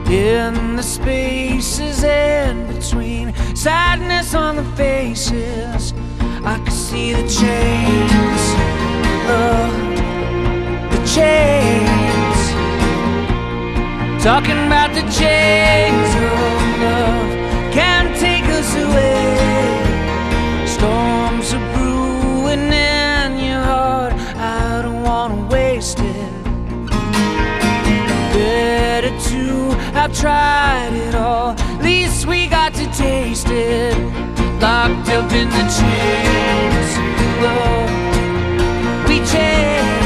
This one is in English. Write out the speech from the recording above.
In the spaces in between, sadness on the faces, I could see the chains, the chains. Talking about the chains of love can't take us away. Storms are brewing in your heart, I don't wanna waste it. Better to have tried it all, at least we got to taste it. Locked up in the chains, love, we change.